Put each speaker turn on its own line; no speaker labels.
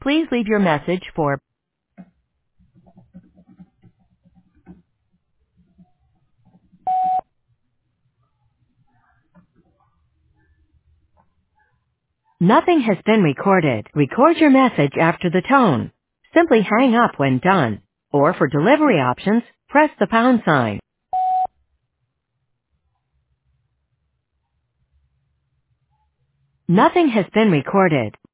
Please leave your message for nothing has been recorded. Record your message after the tone. Simply hang up when done. Or for delivery options, press the pound sign. Nothing has been recorded.